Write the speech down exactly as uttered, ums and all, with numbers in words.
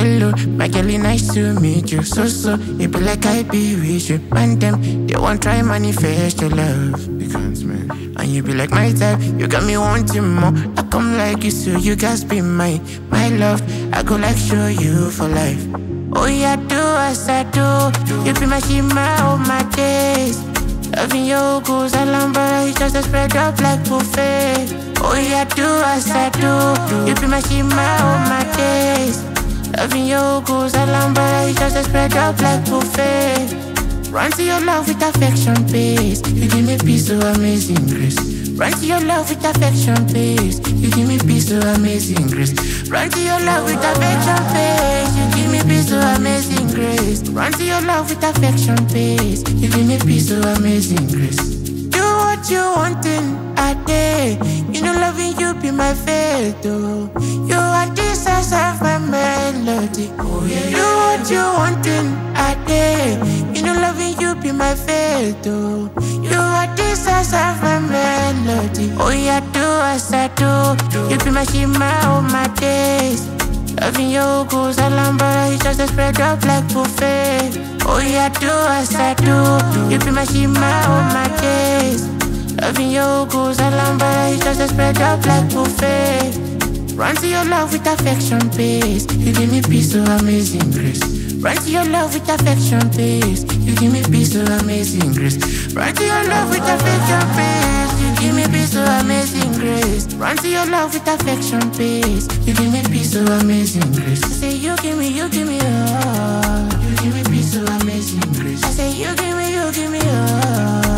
hello, my girlie, nice to meet you. So, so, it be like I be with you. Man, them, they won't try manifest your love. You can't smell. And you be like my type, you got me wanting more. I come like you, so you guys be my, my love. I go like show you for life. Oh yeah, do as I do. You be my shima all my days. Loving your goals, I lumber, you just spread up like buffet. Oh yeah, do as I do. You be my shima all my days. Loving your goals, I lumber, you just spread up like buffet. Run to your love with affection, please. You give me peace, so amazing grace. Run to your love with affection, please. You give me peace, so amazing grace. Run to your love with affection, please. You give me peace, so amazing grace. Run to your love with affection, please. You give me peace, so amazing grace. Do what you want in a day. You know loving you be my fate, oh. You are this as of my melody. Oh yeah. Do what you want in a day. You know loving you be my fate, oh. You are this as of my melody. Oh yeah, do as I do. You be my shima all my days. Loving your goals, I lumber, you just spread up like buffet. Oh yeah, do as I do. You be my shima all my days. Loving your goals, I lumber, you just spread up like buffet. Run to your love with affection, please. You give me peace, so amazing grace. Run to your love with affection, please. You give me peace, so amazing grace. Run to your love with affection, please. You give me peace, so amazing grace. Run to your love with affection, please. You give me peace, so amazing grace. I say you give me, you give me all. You give me peace, so amazing grace. I say you give me, you give me all.